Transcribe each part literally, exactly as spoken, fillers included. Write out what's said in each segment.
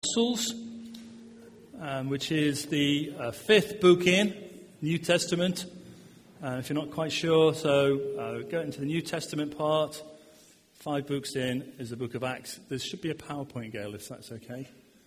Apostles, um, which is the uh, fifth book in New Testament. Uh, if you're not quite sure, so uh, go into the New Testament part. Five books in is the book of Acts. There should be a PowerPoint, Gail, if that's okay.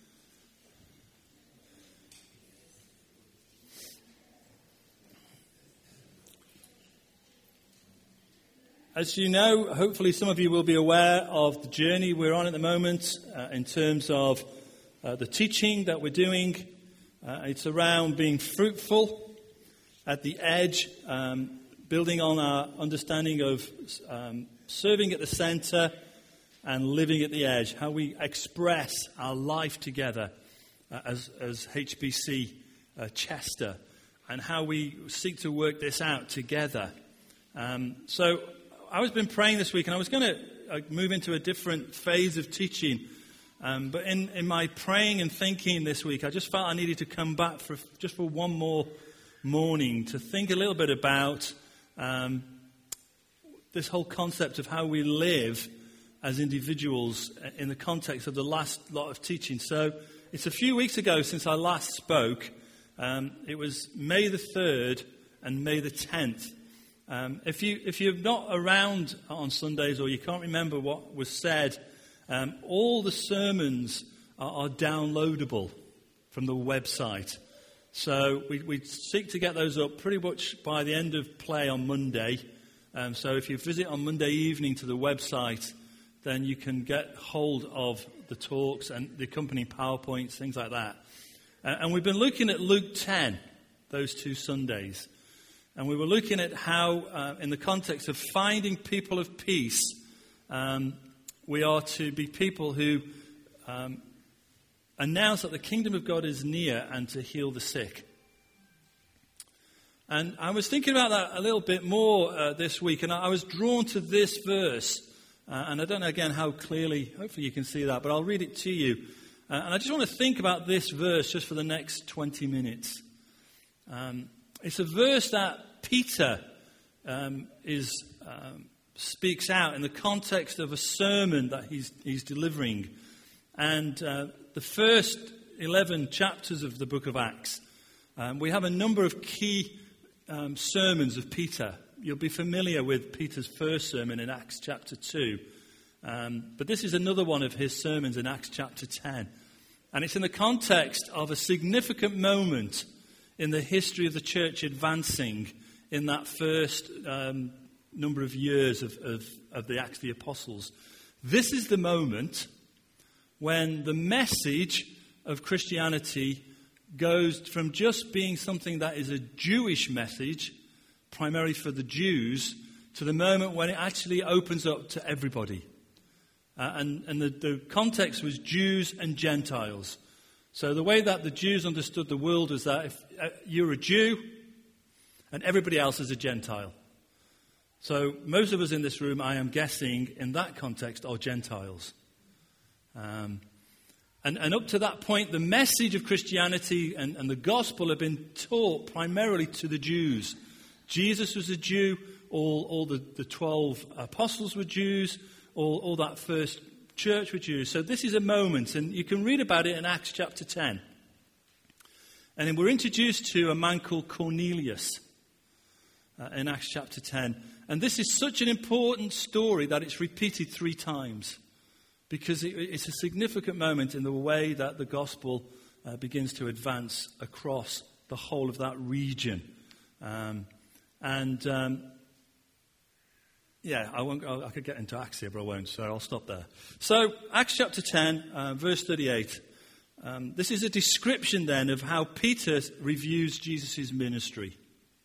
As you know, hopefully some of you will be aware of the journey we're on at the moment uh, in terms of uh, the teaching that we're doing. Uh, it's around being fruitful at the edge, um, building on our understanding of um, serving at the centre and living at the edge, how we express our life together uh, as, as H B C uh, Chester, and how we seek to work this out together. Um, so I was been praying this week, and I was going to uh, move into a different phase of teaching. Um, but in, in my praying and thinking this week, I just felt I needed to come back for just for one more morning to think a little bit about um, this whole concept of how we live as individuals in the context of the last lot of teaching. So it's a few weeks ago since I last spoke. Um, it was May the third and May the tenth. Um, if, you, if you're not around on Sundays or you can't remember what was said, um, all the sermons are, are downloadable from the website. So we, we seek to get those up pretty much by the end of play on Monday. Um, so if you visit on Monday evening to the website, then you can get hold of the talks and the accompanying PowerPoints, things like that. Uh, and we've been looking at Luke ten, those two Sundays. And we were looking at how, uh, in the context of finding people of peace, um, we are to be people who um, announce that the kingdom of God is near and to heal the sick. And I was thinking about that a little bit more uh, this week, and I was drawn to this verse. Uh, and I don't know, again, how clearly, hopefully you can see that, but I'll read it to you. Uh, and I just want to think about this verse just for the next twenty minutes. Um It's a verse that Peter um, is um, speaks out in the context of a sermon that he's, he's delivering. And uh, the first eleven chapters of the book of Acts, um, we have a number of key um, sermons of Peter. You'll be familiar with Peter's first sermon in Acts chapter two. Um, but this is another one of his sermons in Acts chapter ten. And it's in the context of a significant moment in the history of the church advancing in that first um, number of years of, of, of the Acts of the Apostles. This is the moment when the message of Christianity goes from just being something that is a Jewish message, primarily for the Jews, to the moment when it actually opens up to everybody. Uh, and and the, the context was Jews and Gentiles. So the way that the Jews understood the world is that if uh, you're a Jew and everybody else is a Gentile. So most of us in this room, I am guessing, in that context, are Gentiles. Um, and, and up to that point, the message of Christianity and, and the gospel have been taught primarily to the Jews. Jesus was a Jew. All, all the, the twelve apostles were Jews. All, all that first church were Jews. So this is a moment, and you can read about it in Acts chapter ten. And then we're introduced to a man called Cornelius uh, in Acts chapter ten. And this is such an important story that it's repeated three times, because it, it's a significant moment in the way that the gospel uh, begins to advance across the whole of that region. Um, and... Um, Yeah, I won't. I could get into Acts here, but I won't, so I'll stop there. So, Acts chapter ten, uh, verse thirty-eight. Um, this is a description then of how Peter reviews Jesus' ministry.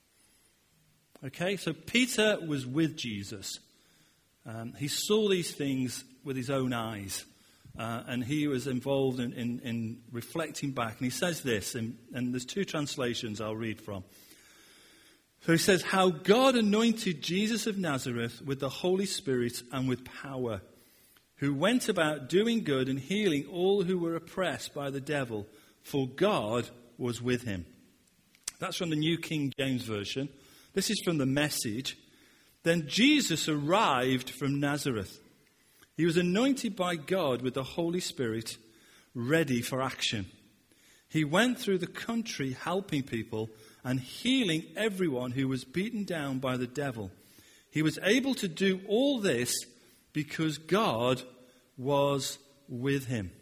Okay, so Peter was with Jesus. Um, he saw these things with his own eyes, uh, and he was involved in, in, in reflecting back. And he says this, and, and there's two translations I'll read from. So he says, how God anointed Jesus of Nazareth with the Holy Spirit and with power, who went about doing good and healing all who were oppressed by the devil, for God was with him. That's from the New King James Version. This is from the Message. Then Jesus arrived from Nazareth. He was anointed by God with the Holy Spirit, ready for action. He went through the country helping people and healing everyone who was beaten down by the devil. He was able to do all this because God was with him.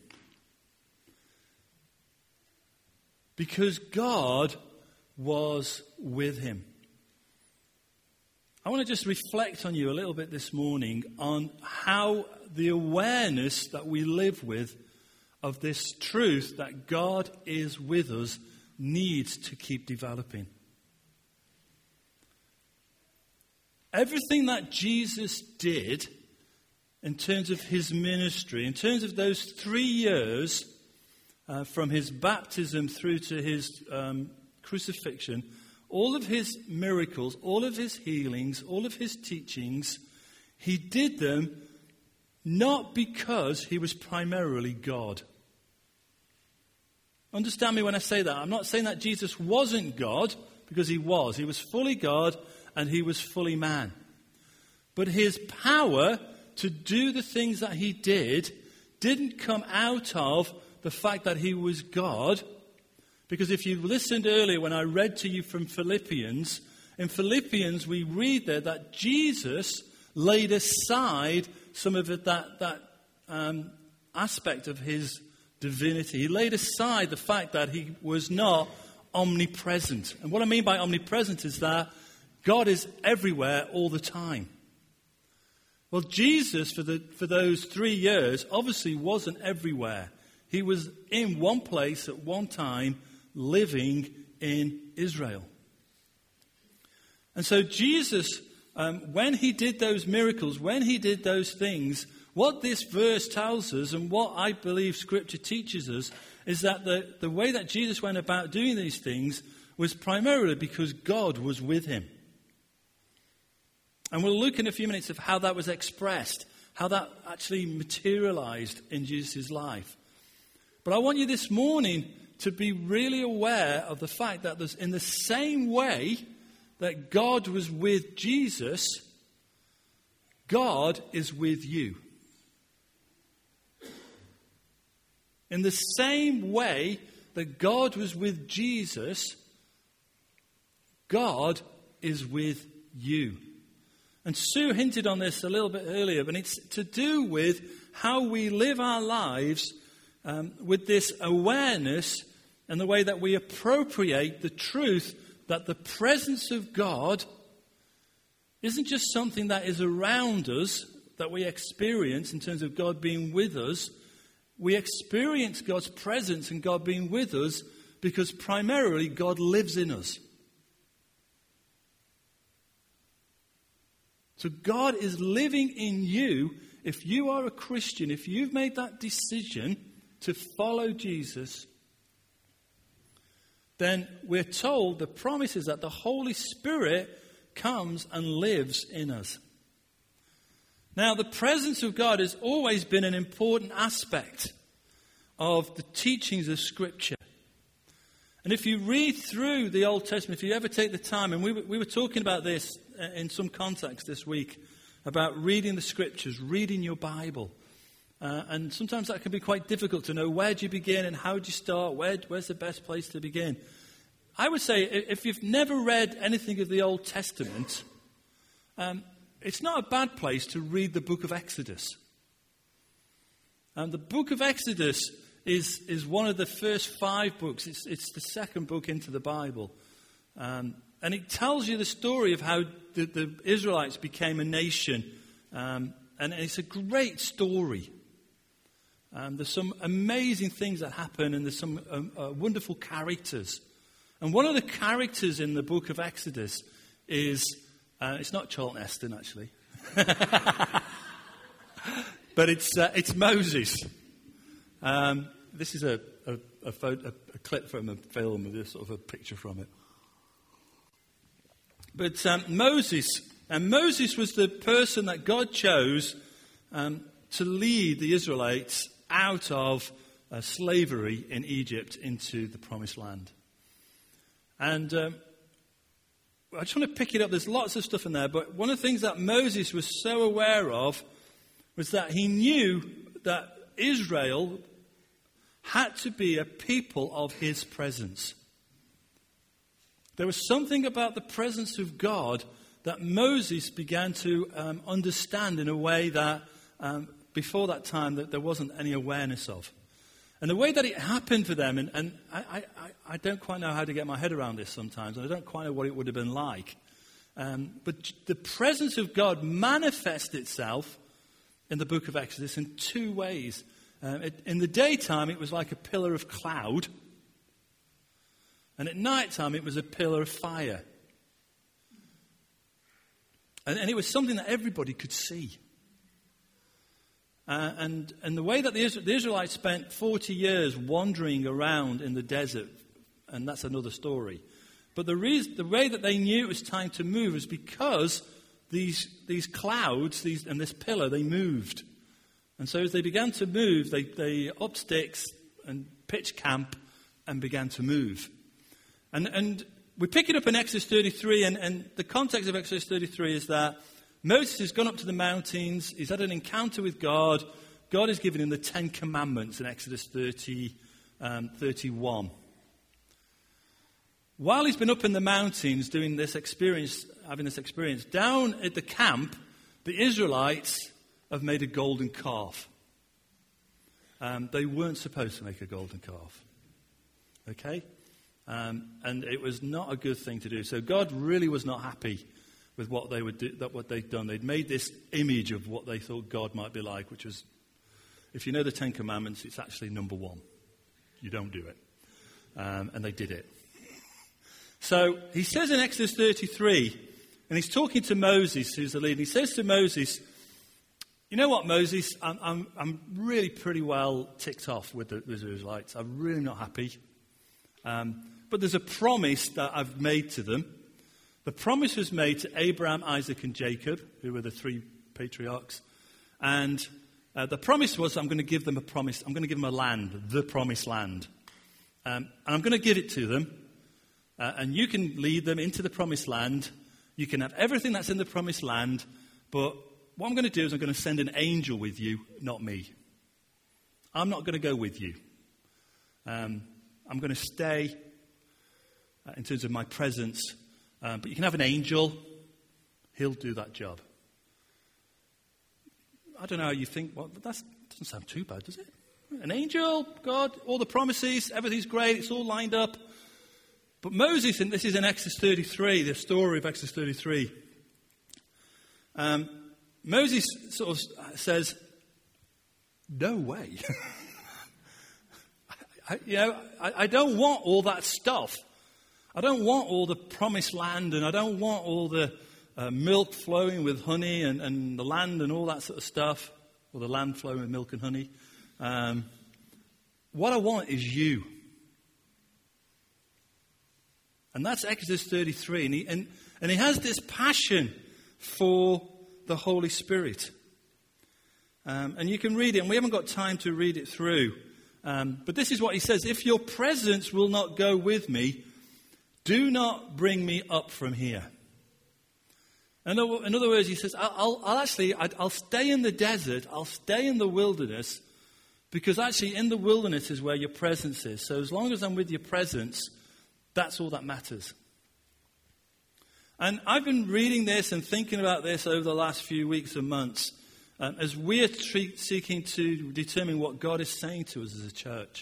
Because God was with him. I want to just reflect on you a little bit this morning on how the awareness that we live with of this truth that God is with us needs to keep developing. Everything that Jesus did in terms of his ministry, in terms of those three years uh, from his baptism through to his um, crucifixion, all of his miracles, all of his healings, all of his teachings, he did them not because he was primarily God. Understand me when I say that. I'm not saying that Jesus wasn't God, because he was. He was fully God and he was fully man. But his power to do the things that he did didn't come out of the fact that he was God. Because if you listened earlier when I read to you from Philippians, in Philippians we read there that Jesus laid aside some of it, that, that um, aspect of his divinity. He laid aside the fact that he was not omnipresent. And what I mean by omnipresent is that God is everywhere all the time. Well, Jesus, for the for those three years, obviously wasn't everywhere. He was in one place at one time, living in Israel. And so Jesus, um, when he did those miracles, when he did those things, what this verse tells us, and what I believe Scripture teaches us, is that the, the way that Jesus went about doing these things was primarily because God was with him. And we'll look in a few minutes of how that was expressed, how that actually materialized in Jesus' life. But I want you this morning to be really aware of the fact that there's, in the same way that God was with Jesus, God is with you. In the same way that God was with Jesus, God is with you. And Sue hinted on this a little bit earlier, but it's to do with how we live our lives um, with this awareness and the way that we appropriate the truth that the presence of God isn't just something that is around us, that we experience in terms of God being with us. We experience God's presence and God being with us because primarily God lives in us. So God is living in you. If you are a Christian, if you've made that decision to follow Jesus, then we're told the promise is that the Holy Spirit comes and lives in us. Now, the presence of God has always been an important aspect of the teachings of Scripture. And if you read through the Old Testament, if you ever take the time, and we were, we were talking about this in some context this week, about reading the Scriptures, reading your Bible. Uh, and sometimes that can be quite difficult to know where do you begin and how do you start, where, where's the best place to begin. I would say if you've never read anything of the Old Testament, um, it's not a bad place to read the book of Exodus. And the book of Exodus is, is one of the first five books. It's, it's the second book into the Bible. Um, and it tells you the story of how the, the Israelites became a nation. Um, and it's a great story. Um, there's some amazing things that happen, and there's some um, uh, wonderful characters. And one of the characters in the book of Exodus is, uh, it's not Charlton Heston, actually. But it's uh, it's Moses. Um, this is a a, a, photo, a clip from a film with a sort of a picture from it. But um, Moses, and Moses was the person that God chose um, to lead the Israelites out of uh, slavery in Egypt into the Promised Land. And um, I just want to pick it up. There's lots of stuff in there, but one of the things that Moses was so aware of was that he knew that Israel had to be a people of his presence. There was something about the presence of God that Moses began to um, understand in a way that um, before that time that there wasn't any awareness of. And the way that it happened for them, and, and I, I, I don't quite know how to get my head around this sometimes, and I don't quite know what it would have been like. Um, but the presence of God manifests itself in the book of Exodus in two ways. Um, it, in the daytime, it was like a pillar of cloud. And at night time, it was a pillar of fire. And, and it was something that everybody could see. Uh, and, and the way that the, Israel, the Israelites spent forty years wandering around in the desert, and that's another story. But the, reason, the way that they knew it was time to move was because these, these clouds these, and this pillar, they moved. And so as they began to move, they, they upped sticks and pitched camp and began to move. And, and we pick it up in Exodus thirty-three, and, and the context of Exodus thirty-three is that Moses has gone up to the mountains, he's had an encounter with God. God has given him the Ten Commandments in Exodus thirty, um, thirty-one. While he's been up in the mountains doing this experience, having this experience, down at the camp, the Israelites have made a golden calf. Um, they weren't supposed to make a golden calf. Okay? Um, and it was not a good thing to do. So God really was not happy with what they would do, that what they'd done. They'd made this image of what they thought God might be like, which was, if you know the Ten Commandments, it's actually number one. You don't do it. Um, and they did it. So he says in Exodus thirty-three, and he's talking to Moses, who's the leader. He says to Moses, you know what, Moses, I'm, I'm, I'm really pretty well ticked off with the, the Israelites. I'm really not happy. Um, but there's a promise that I've made to them. The promise was made to Abraham, Isaac, and Jacob, who were the three patriarchs. And uh, the promise was I'm going to give them a promise. I'm going to give them a land, the promised land. Um, and I'm going to give it to them. Uh, and you can lead them into the promised land. You can have everything that's in the promised land. But what I'm going to do is I'm going to send an angel with you, not me. I'm not going to go with you. Um, I'm going to stay uh, in terms of my presence. Um, but you can have an angel. He'll do that job. I don't know how you think. Well, that doesn't sound too bad, does it? An angel, God, all the promises, everything's great. It's all lined up. But Moses, and this is in Exodus thirty-three, the story of Exodus thirty-three. Um, Moses sort of says, no way. I, you know, I, I don't want all that stuff. I don't want all the promised land, and I don't want all the uh, milk flowing with honey and, and the land and all that sort of stuff, or the land flowing with milk and honey. Um, what I want is you. And that's Exodus thirty-three. And he, and, and he has this passion for the Holy Spirit. Um, and you can read it, and we haven't got time to read it through. Um, but this is what he says. If your presence will not go with me, do not bring me up from here. In other, in other words, he says, I'll, I'll, I'll actually, I'll stay in the desert, I'll stay in the wilderness, because actually in the wilderness is where your presence is. So as long as I'm with your presence, that's all that matters. And I've been reading this and thinking about this over the last few weeks and months um, as we are tre- seeking to determine what God is saying to us as a church.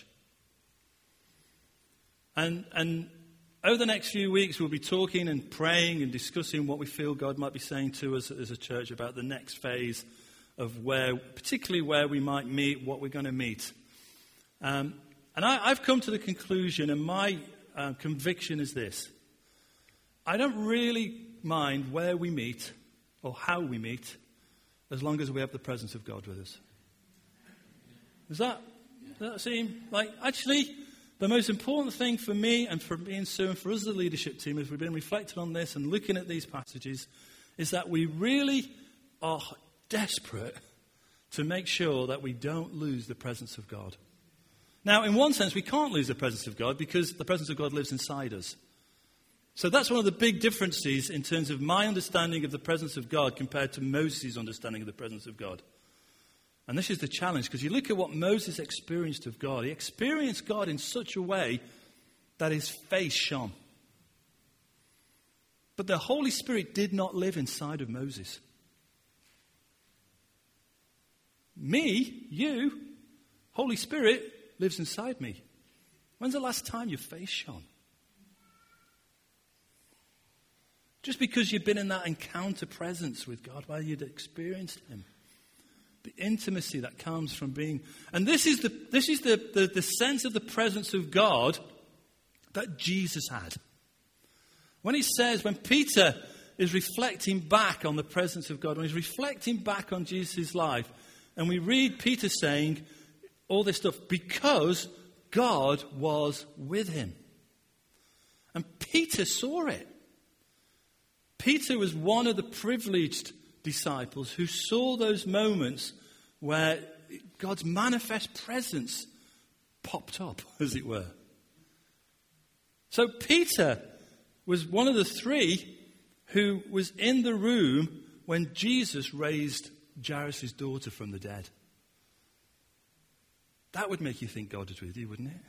And, and over the next few weeks, we'll be talking and praying and discussing what we feel God might be saying to us as a church about the next phase of where, particularly where we might meet, what we're going to meet. Um, and I, I've come to the conclusion, and my uh, conviction is this. I don't really mind where we meet or how we meet as long as we have the presence of God with us. Does that, does that seem like, actually, the most important thing for me and for me and Sue and for us as a leadership team as we've been reflecting on this and looking at these passages is that we really are desperate to make sure that we don't lose the presence of God. Now, in one sense, we can't lose the presence of God because the presence of God lives inside us. So that's one of the big differences in terms of my understanding of the presence of God compared to Moses' understanding of the presence of God. And this is the challenge, because you look at what Moses experienced of God. He experienced God in such a way that his face shone. But the Holy Spirit did not live inside of Moses. Me, you, Holy Spirit lives inside me. When's the last time your face shone? Just because you've been in that encounter presence with God, where you'd experienced him. The intimacy that comes from being... And this is the this is the, the, the sense of the presence of God that Jesus had. When he says, when Peter is reflecting back on the presence of God, when he's reflecting back on Jesus' life, and we read Peter saying all this stuff, because God was with him. And Peter saw it. Peter was one of the privileged disciples who saw those moments where God's manifest presence popped up, as it were. So Peter was one of the three who was in the room when Jesus raised Jairus' daughter from the dead. That would make you think God was with you, wouldn't it?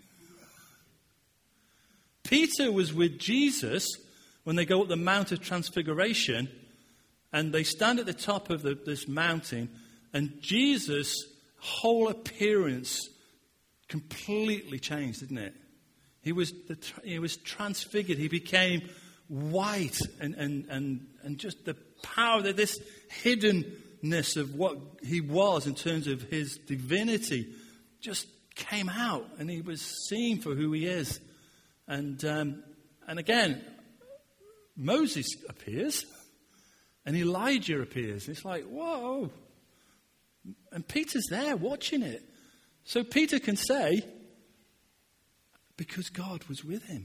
Peter was with Jesus when they go up the Mount of Transfiguration, and they stand at the top of the, this mountain, and Jesus' whole appearance completely changed, didn't it? He was the, he was transfigured. He became white, and, and, and, and just the power, that this hiddenness of what he was in terms of his divinity just came out, and he was seen for who he is. And um, and again, Moses appears, and Elijah appears. And it's like, whoa. And Peter's there watching it. So Peter can say, because God was with him.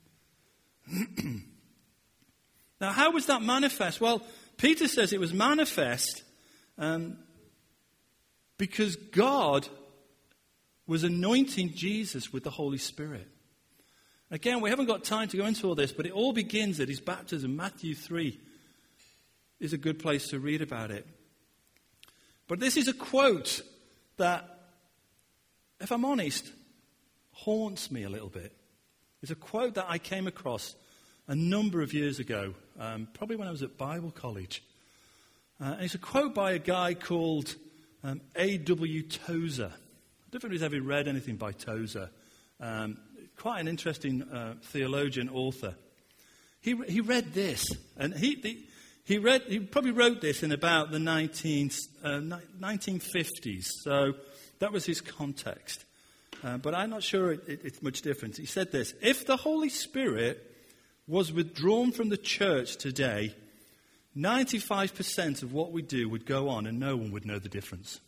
Now, how was that manifest? Well, Peter says it was manifest um, because God was anointing Jesus with the Holy Spirit. Again, we haven't got time to go into all this, but it all begins at his baptism. Matthew three is a good place to read about it. But this is a quote that, if I'm honest, haunts me a little bit. It's a quote that I came across a number of years ago, um, probably when I was at Bible college. Uh, and it's a quote by a guy called um, A W Tozer. I don't know if he's ever read anything by Tozer. Um, quite an interesting uh, theologian, author. He he read this, and he the, he read he probably wrote this in about the nineteen, uh, nineteen fifties. So that was his context. Uh, but I'm not sure it, it, it's much different. He said this: if the Holy Spirit was withdrawn from the church today, ninety-five percent of what we do would go on and no one would know the difference.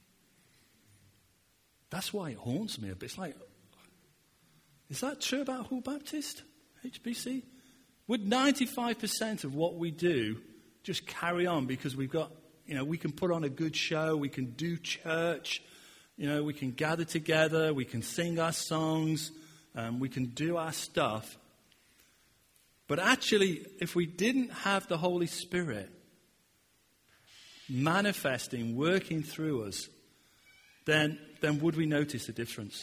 That's why it haunts me a bit. It's like, is that true about Hull Baptist, H B C? Would ninety-five percent of what we do just carry on because we've got, you know, we can put on a good show, we can do church, you know, we can gather together, we can sing our songs, um, we can do our stuff. But actually, if we didn't have the Holy Spirit manifesting, working through us, then, then would we notice a difference?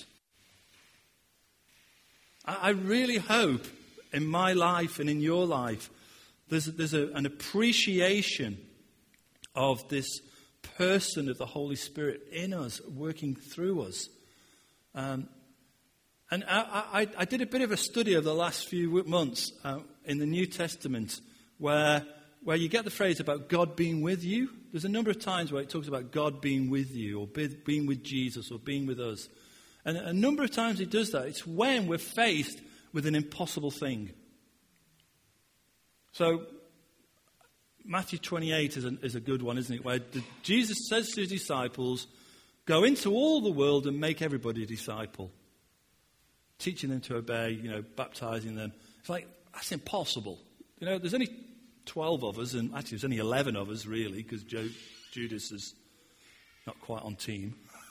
I, I really hope in my life and in your life, there's, there's a, an appreciation of this person of the Holy Spirit in us, working through us. Um, and I, I, I did a bit of a study over the last few months uh, in the New Testament where, where you get the phrase about God being with you. There's a number of times where it talks about God being with you, or be, being with Jesus, or being with us. And a number of times it does that. It's when we're faced with an impossible thing. So Matthew twenty-eight is a, is a good one, isn't it? Where the, Jesus says to his disciples, go into all the world and make everybody a disciple. Teaching them to obey, you know, baptizing them. It's like, that's impossible. You know, there's only twelve of us, and actually there's only eleven of us, really, because Judas is not quite on team.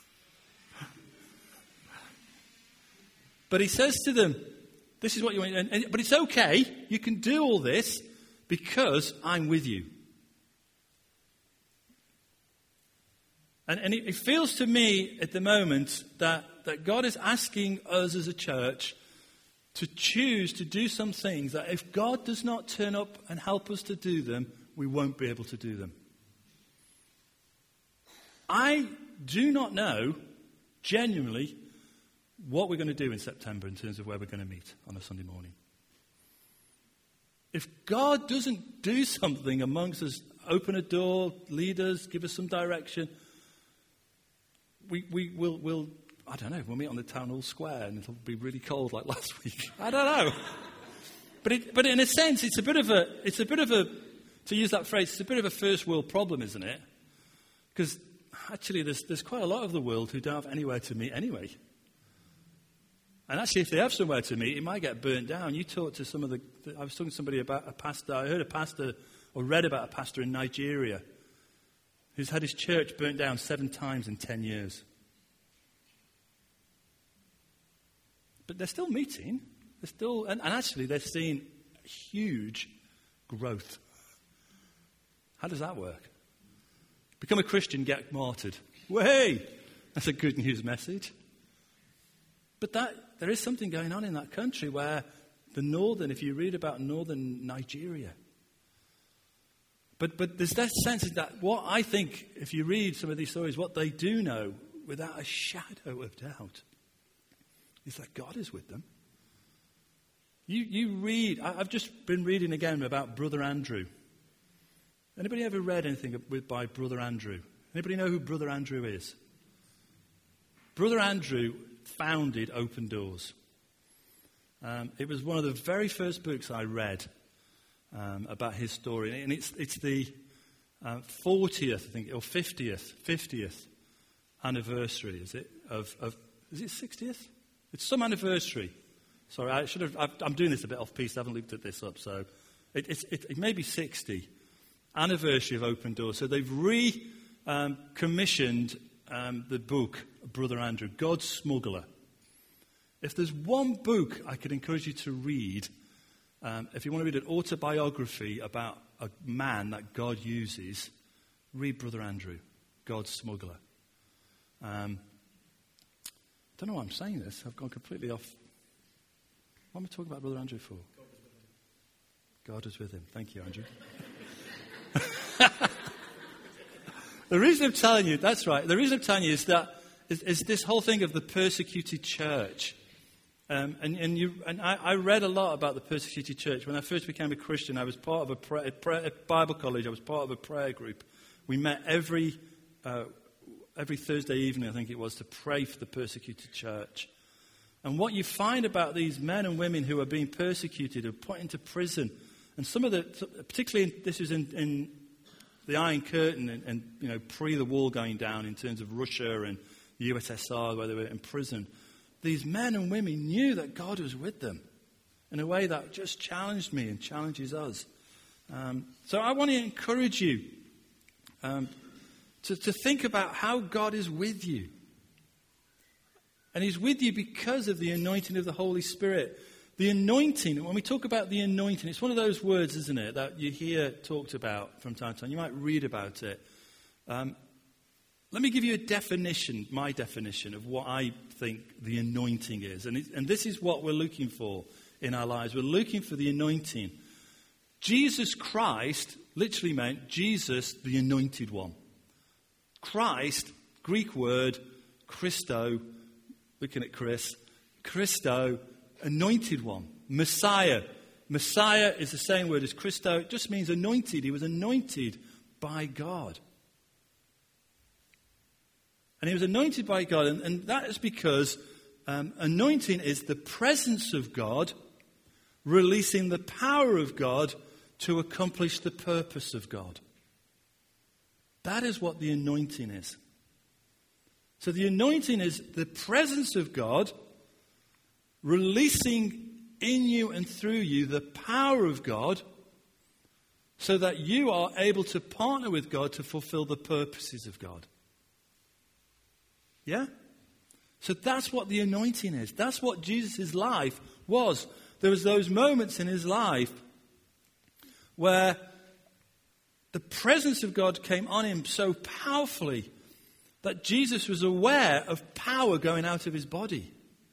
But he says to them, this is what you want, and, and, but it's okay, you can do all this because I'm with you. And, and it, it feels to me at the moment that, that God is asking us as a church to choose to do some things that if God does not turn up and help us to do them, we won't be able to do them. I do not know, genuinely, what we're going to do in September in terms of where we're going to meet on a Sunday morning. If God doesn't do something amongst us, open a door, lead us, give us some direction, we, we will, we'll, I don't know, we'll meet on the town hall square and it'll be really cold like last week. I don't know. But it, but in a sense, it's a bit of a, it's a bit of a, to use that phrase, it's a bit of a first world problem, isn't it? Because actually there's, there's quite a lot of the world who don't have anywhere to meet anyway. And actually, if they have somewhere to meet, it might get burnt down. You talked to some of the, I was talking to somebody about a pastor, I heard a pastor, or read about a pastor in Nigeria, who's had his church burnt down seven times in ten years. But they're still meeting. They're still, and, and actually, they're seeing huge growth. How does that work? Become a Christian, get martyred. Way! That's a good news message. But that there is something going on in that country where the northern, if you read about northern Nigeria, but but there's that sense that what I think, if you read some of these stories, what they do know without a shadow of doubt is that God is with them. You you read, I, I've just been reading again about Brother Andrew. Anybody ever read anything with, by Brother Andrew? Anybody know who Brother Andrew is? Brother Andrew founded Open Doors. Um, it was one of the very first books I read um, about his story. And it's, it's the uh, fortieth, I think, or fiftieth, fiftieth anniversary, is it? Of, of is it sixtieth? It's some anniversary. Sorry, I should have, I've, I'm doing this a bit off-piste. I haven't looked at this up. So it, it's, it, it may be sixty. Anniversary of Open Doors. So they've re-commissioned um, um, the book of Brother Andrew, God's Smuggler. If there's one book I could encourage you to read, um, if you want to read an autobiography about a man that God uses, read Brother Andrew, God's Smuggler. Um, I don't know why I'm saying this. I've gone completely off. What am I talking about Brother Andrew for? God is with him. Thank you, Andrew. The reason I'm telling you, that's right, the reason I'm telling you is that is, is this whole thing of the persecuted church. Um, and and, you, and I, I read a lot about the persecuted church. When I first became a Christian, I was part of a, prayer, a, prayer, a Bible college. I was part of a prayer group. We met every uh, every Thursday evening, I think it was, to pray for the persecuted church. And what you find about these men and women who are being persecuted, who are put into prison, and some of the, particularly this was in, in the Iron Curtain and, and you know pre the wall going down in terms of Russia and the U S S R where they were in prison. These men and women knew that God was with them in a way that just challenged me and challenges us. Um, so I want to encourage you um, to, to think about how God is with you. And he's with you because of the anointing of the Holy Spirit. The anointing, when we talk about the anointing, it's one of those words, isn't it, that you hear talked about from time to time. You might read about it. Um, let me give you a definition, my definition of what I think the anointing is. And, it, and this is what we're looking for in our lives. We're looking for the anointing. Jesus Christ literally meant Jesus, the anointed one. Christ, Greek word, Christo, looking at Chris, Christo, anointed one. Messiah. Messiah is the same word as Christo. It just means anointed. He was anointed by God. And he was anointed by God. And, and that is because um, anointing is the presence of God releasing the power of God to accomplish the purpose of God. That is what the anointing is. So the anointing is the presence of God releasing in you and through you the power of God so that you are able to partner with God to fulfill the purposes of God. Yeah? So that's what the anointing is. That's what Jesus' life was. There was those moments in his life where the presence of God came on him so powerfully that Jesus was aware of power going out of his body.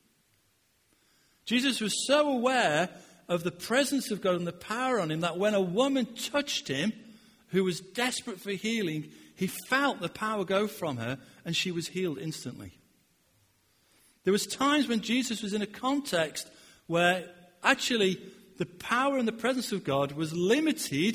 Jesus was so aware of the presence of God and the power on him that when a woman touched him, who was desperate for healing, he felt the power go from her and she was healed instantly. There was times when Jesus was in a context where actually the power and the presence of God was limited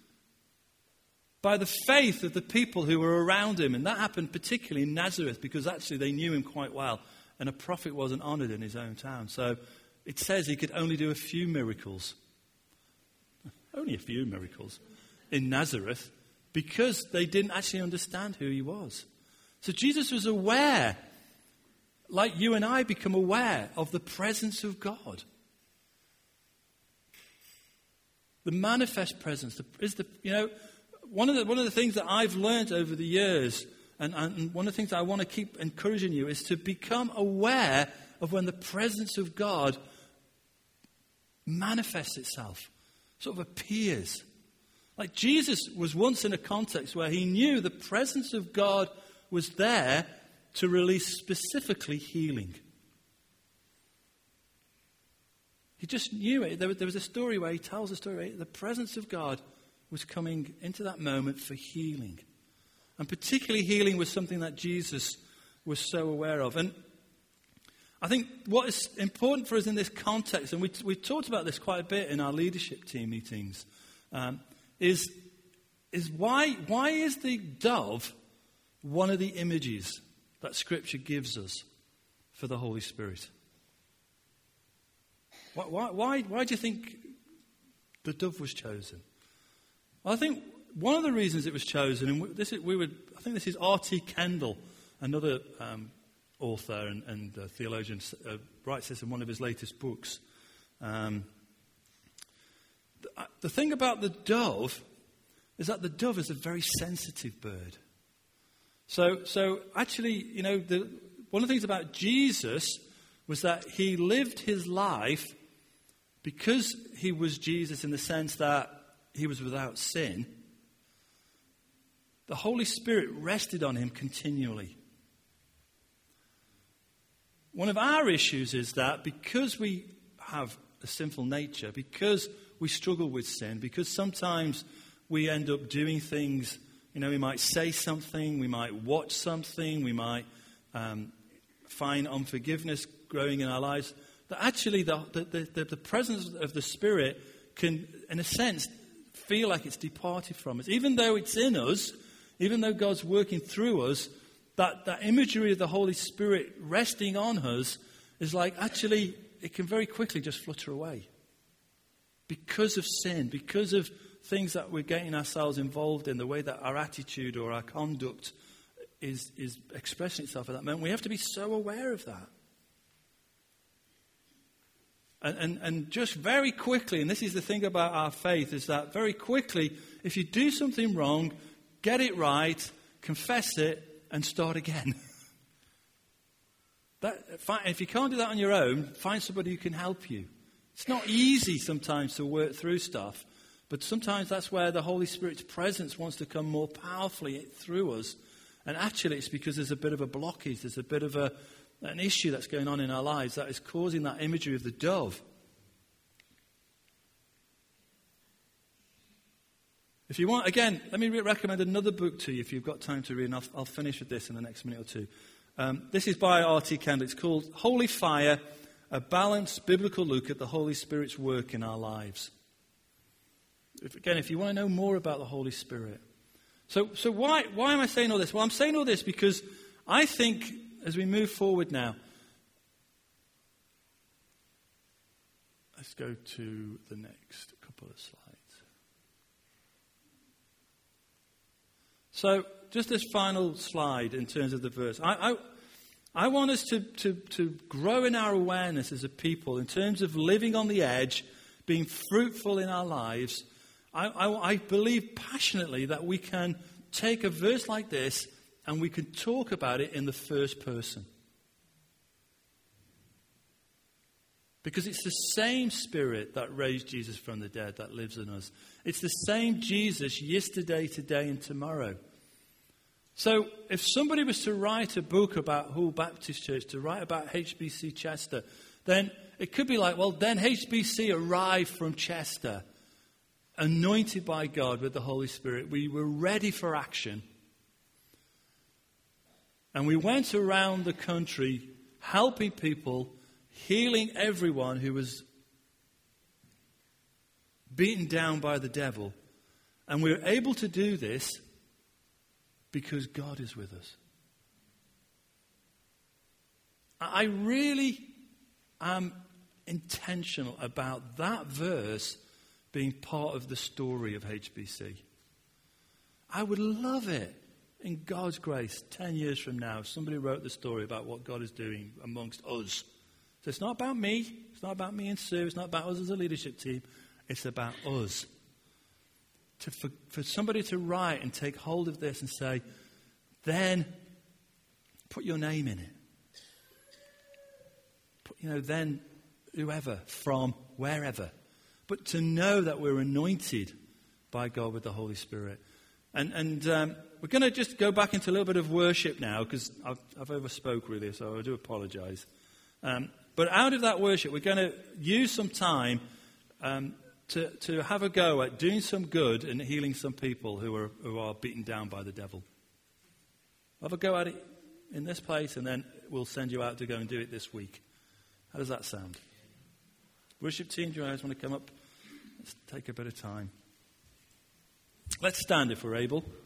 by the faith of the people who were around him. And that happened particularly in Nazareth because actually they knew him quite well. And a prophet wasn't honoured in his own town. So it says he could only do a few miracles. Only a few miracles in Nazareth because they didn't actually understand who he was. So Jesus was aware, like you and I become aware of the presence of God. The manifest presence is the, you know, one of the, one of the things that I've learned over the years, and, and one of the things that I want to keep encouraging you is to become aware of when the presence of God manifests itself, sort of appears. Like Jesus was once in a context where he knew the presence of God was there to release specifically healing. He just knew it. There, there was a story where he tells a story where the presence of God was coming into that moment for healing. And particularly healing was something that Jesus was so aware of. And I think what is important for us in this context, and we, we've talked about this quite a bit in our leadership team meetings, um, is, is why, why is the dove one of the images that Scripture gives us for the Holy Spirit? Why, why, why, why do you think the dove was chosen? Well, I think one of the reasons it was chosen, and this is, we would, I think this is R T Kendall, another um, author and, and uh, theologian, uh, writes this in one of his latest books. Um, the, uh, the thing about the dove is that the dove is a very sensitive bird. So, so actually, you know, the, one of the things about Jesus was that he lived his life because he was Jesus in the sense that he was without sin. The Holy Spirit rested on him continually. One of our issues is that because we have a sinful nature, because we struggle with sin, because sometimes we end up doing things, you know, we might say something, we might watch something, we might um, find unforgiveness growing in our lives, that actually the, the, the, the presence of the Spirit can, in a sense, feel like it's departed from us. Even though it's in us, even though God's working through us, that, that imagery of the Holy Spirit resting on us is like, actually, it can very quickly just flutter away. Because of sin, because of things that we're getting ourselves involved in, the way that our attitude or our conduct is, is expressing itself at that moment. We have to be so aware of that. And, and, and just very quickly, and this is the thing about our faith, is that very quickly, if you do something wrong, get it right, confess it, and start again. That, if you can't do that on your own, find somebody who can help you. It's not easy sometimes to work through stuff, but sometimes that's where the Holy Spirit's presence wants to come more powerfully through us. And actually it's because there's a bit of a blockage, there's a bit of a, an issue that's going on in our lives that is causing that imagery of the dove. If you want, again, let me recommend another book to you if you've got time to read, and I'll, I'll finish with this in the next minute or two. Um, this is by R T Kendall. It's called Holy Fire, a balanced biblical look at the Holy Spirit's work in our lives. If, again, if you want to know more about the Holy Spirit. So, so why, why am I saying all this? Well, I'm saying all this because I think as we move forward now, let's go to the next couple of slides. So, just this final slide in terms of the verse. I, I, I want us to, to, to grow in our awareness as a people in terms of living on the edge, being fruitful in our lives. I, I, I believe passionately that we can take a verse like this and we can talk about it in the first person. Because it's the same Spirit that raised Jesus from the dead that lives in us. It's the same Jesus yesterday, today, and tomorrow. So if somebody was to write a book about Hull Baptist Church, to write about H B C Chester, then it could be like, well, then H B C arrived from Chester, anointed by God with the Holy Spirit. We were ready for action. And we went around the country helping people, healing everyone who was beaten down by the devil. And we were able to do this because God is with us. I really am intentional about that verse being part of the story of H B C. I would love it, in God's grace, ten years from now, if somebody wrote the story about what God is doing amongst us. So it's not about me. It's not about me and Sue. It's not about us as a leadership team. It's about us. To, for, for somebody to write and take hold of this and say, then put your name in it. Put, you know, then whoever, from wherever. But to know that we're anointed by God with the Holy Spirit. And, and um, we're going to just go back into a little bit of worship now, because I've, I've overspoke really, so I do apologize. Um, but out of that worship, we're going to use some time um, to, to have a go at doing some good and healing some people who are, who are beaten down by the devil. Have a go at it in this place, and then we'll send you out to go and do it this week. How does that sound? Worship team, do you guys want to come up? Let's take a bit of time. Let's stand if we're able.